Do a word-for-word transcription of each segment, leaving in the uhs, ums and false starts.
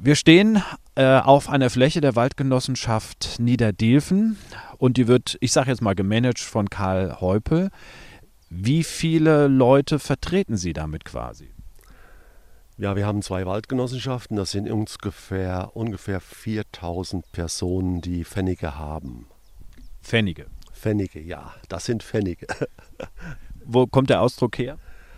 Wir stehen äh, auf einer Fläche der Waldgenossenschaft Niederdielfen und die wird, ich sage jetzt mal, gemanagt von Karl Heupel. Wie viele Leute vertreten Sie damit quasi? Ja, wir haben zwei Waldgenossenschaften, das sind ungefähr, ungefähr viertausend Personen, die Pfennige haben. Pfennige. Pfennige, ja, das sind Pfennige. Wo kommt der Ausdruck her?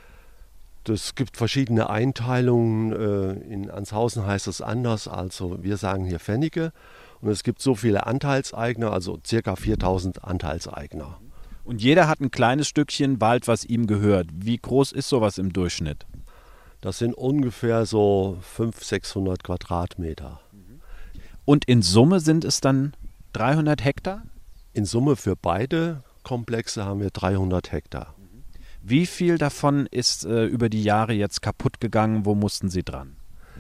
Es gibt verschiedene Einteilungen. In Anshausen heißt es anders, also wir sagen hier Pfennige. Und es gibt so viele Anteilseigner, also circa viertausend Anteilseigner. Und jeder hat ein kleines Stückchen Wald, was ihm gehört. Wie groß ist sowas im Durchschnitt? Das sind ungefähr so fünfhundert, sechshundert Quadratmeter. Und in Summe sind es dann dreihundert Hektar? In Summe für beide Komplexe haben wir dreihundert Hektar. Wie viel davon ist äh, über die Jahre jetzt kaputt gegangen? Wo mussten Sie dran?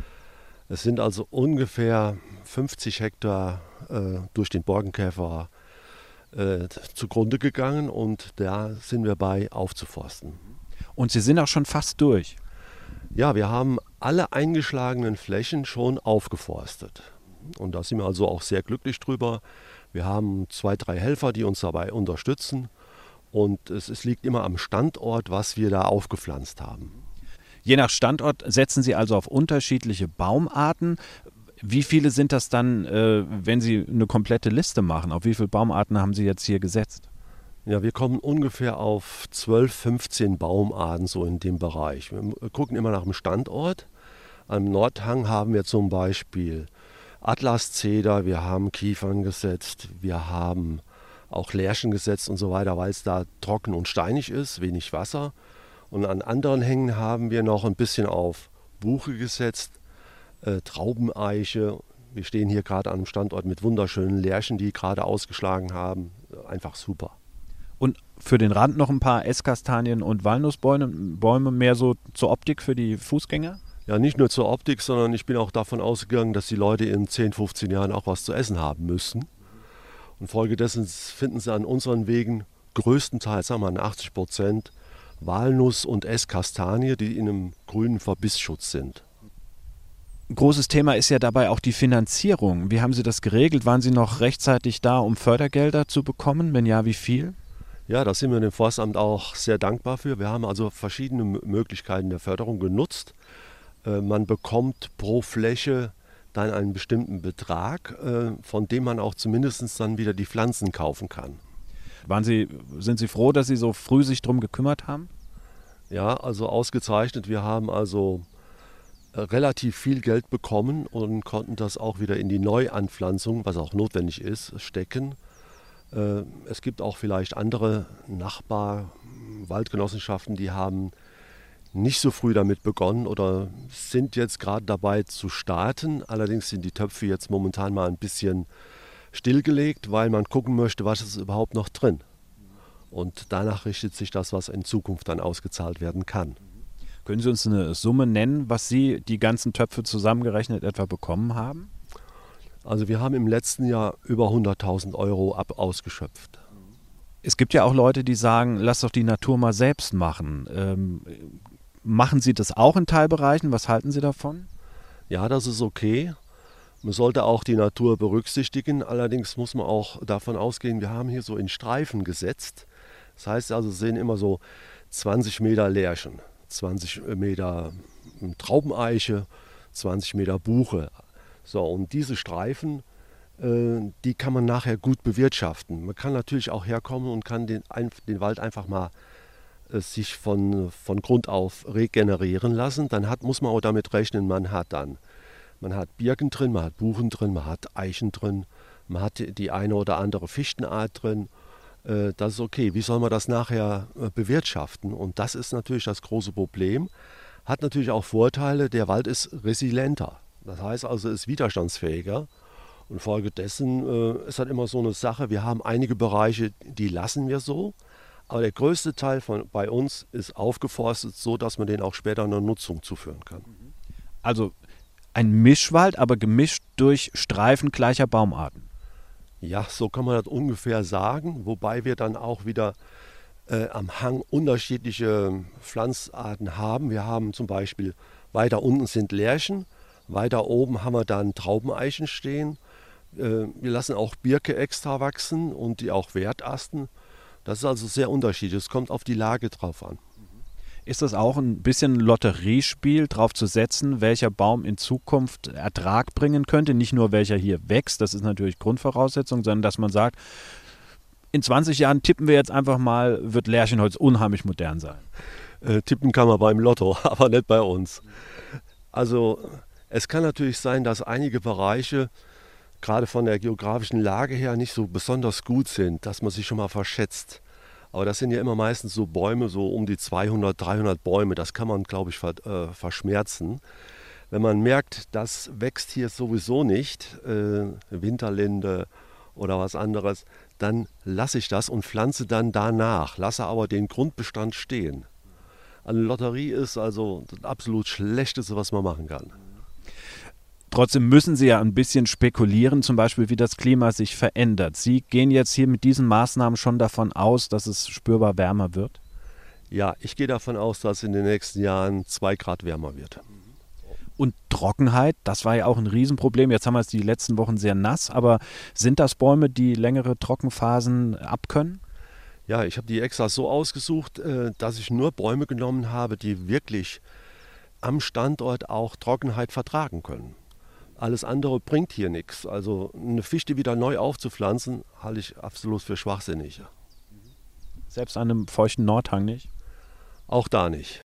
Es sind also ungefähr fünfzig Hektar äh, durch den Borkenkäfer äh, zugrunde gegangen und da sind wir bei aufzuforsten. Und Sie sind auch schon fast durch? Ja, wir haben alle eingeschlagenen Flächen schon aufgeforstet. Und da sind wir also auch sehr glücklich drüber. Wir haben zwei, drei Helfer, die uns dabei unterstützen. Und es, es liegt immer am Standort, was wir da aufgepflanzt haben. Je nach Standort setzen Sie also auf unterschiedliche Baumarten. Wie viele sind das dann, äh, wenn Sie eine komplette Liste machen? Auf wie viele Baumarten haben Sie jetzt hier gesetzt? Ja, wir kommen ungefähr auf zwölf, fünfzehn Baumarten so in dem Bereich. Wir gucken immer nach dem Standort. Am Nordhang haben wir zum Beispiel Atlaszeder, wir haben Kiefern gesetzt, wir haben auch Lärchen gesetzt und so weiter, weil es da trocken und steinig ist, wenig Wasser. Und an anderen Hängen haben wir noch ein bisschen auf Buche gesetzt, äh, Traubeneiche. Wir stehen hier gerade an einem Standort mit wunderschönen Lärchen, die gerade ausgeschlagen haben. Einfach super. Und für den Rand noch ein paar Esskastanien und Walnussbäume, Bäume mehr so zur Optik für die Fußgänger? Ja, nicht nur zur Optik, sondern ich bin auch davon ausgegangen, dass die Leute in zehn, fünfzehn Jahren auch was zu essen haben müssen. Und folgedessen finden sie an unseren Wegen größtenteils, sagen wir mal achtzig Prozent, Walnuss und Esskastanie, die in einem grünen Verbissschutz sind. Ein großes Thema ist ja dabei auch die Finanzierung. Wie haben Sie das geregelt? Waren Sie noch rechtzeitig da, um Fördergelder zu bekommen? Wenn ja, wie viel? Ja, da sind wir dem Forstamt auch sehr dankbar für. Wir haben also verschiedene Möglichkeiten der Förderung genutzt. Äh, man bekommt pro Fläche dann einen bestimmten Betrag, äh, von dem man auch zumindest dann wieder die Pflanzen kaufen kann. Waren Sie, sind Sie froh, dass Sie so früh sich darum gekümmert haben? Ja, also ausgezeichnet. Wir haben also äh, relativ viel Geld bekommen und konnten das auch wieder in die Neuanpflanzung, was auch notwendig ist, stecken. Äh, es gibt auch vielleicht andere Nachbar-Waldgenossenschaften, die haben nicht so früh damit begonnen oder sind jetzt gerade dabei zu starten. Allerdings sind die Töpfe jetzt momentan mal ein bisschen stillgelegt, weil man gucken möchte, was ist überhaupt noch drin. Und danach richtet sich das, was in Zukunft dann ausgezahlt werden kann. Können Sie uns eine Summe nennen, was Sie die ganzen Töpfe zusammengerechnet etwa bekommen haben? Also wir haben im letzten Jahr über hunderttausend Euro ab ausgeschöpft. Es gibt ja auch Leute, die sagen, lass doch die Natur mal selbst machen. Ähm, machen Sie das auch in Teilbereichen? Was halten Sie davon? Ja, das ist okay. Man sollte auch die Natur berücksichtigen. Allerdings muss man auch davon ausgehen, wir haben hier so in Streifen gesetzt. Das heißt also, es sind immer so zwanzig Meter Lärchen, zwanzig Meter Traubeneiche, zwanzig Meter Buche. So, und diese Streifen, äh, die kann man nachher gut bewirtschaften. Man kann natürlich auch herkommen und kann den, den Wald einfach mal äh, sich von, von Grund auf regenerieren lassen. Dann hat, muss man auch damit rechnen, man hat dann, man hat Birken drin, man hat Buchen drin, man hat Eichen drin, man hat die eine oder andere Fichtenart drin. Äh, das ist okay. Wie soll man das nachher äh, bewirtschaften? Und das ist natürlich das große Problem. Hat natürlich auch Vorteile, der Wald ist resilienter. Das heißt also, ist widerstandsfähiger und folgedessen äh, ist halt immer so eine Sache, wir haben einige Bereiche, die lassen wir so, aber der größte Teil von, bei uns ist aufgeforstet, so dass man den auch später einer Nutzung zuführen kann. Also ein Mischwald, aber gemischt durch Streifen gleicher Baumarten. Ja, so kann man das ungefähr sagen, wobei wir dann auch wieder äh, am Hang unterschiedliche Pflanzarten haben. Wir haben zum Beispiel, weiter unten sind Lärchen. Weiter oben haben wir dann Traubeneichen stehen. Äh, wir lassen auch Birke extra wachsen und die auch wertasten. Das ist also sehr unterschiedlich. Es kommt auf die Lage drauf an. Ist das auch ein bisschen ein Lotteriespiel, darauf zu setzen, welcher Baum in Zukunft Ertrag bringen könnte? Nicht nur welcher hier wächst, das ist natürlich Grundvoraussetzung, sondern dass man sagt, in zwanzig Jahren tippen wir jetzt einfach mal, wird Lärchenholz unheimlich modern sein. Äh, tippen kann man beim Lotto, aber nicht bei uns. Also es kann natürlich sein, dass einige Bereiche gerade von der geografischen Lage her nicht so besonders gut sind, dass man sich schon mal verschätzt. Aber das sind ja immer meistens so Bäume, so um die zweihundert, dreihundert Bäume. Das kann man, glaube ich, ver, äh, verschmerzen. Wenn man merkt, das wächst hier sowieso nicht, äh, Winterlinde oder was anderes, dann lasse ich das und pflanze dann danach, lasse aber den Grundbestand stehen. Eine Lotterie ist also das absolut Schlechteste, was man machen kann. Trotzdem müssen Sie ja ein bisschen spekulieren, zum Beispiel, wie das Klima sich verändert. Sie gehen jetzt hier mit diesen Maßnahmen schon davon aus, dass es spürbar wärmer wird? Ja, ich gehe davon aus, dass es in den nächsten Jahren zwei Grad wärmer wird. Und Trockenheit, das war ja auch ein Riesenproblem. Jetzt haben wir es die letzten Wochen sehr nass, aber sind das Bäume, die längere Trockenphasen abkönnen? Ja, ich habe die extra so ausgesucht, dass ich nur Bäume genommen habe, die wirklich am Standort auch Trockenheit vertragen können. Alles andere bringt hier nichts. Also eine Fichte wieder neu aufzupflanzen, halte ich absolut für schwachsinnig. Selbst an einem feuchten Nordhang nicht? Auch da nicht.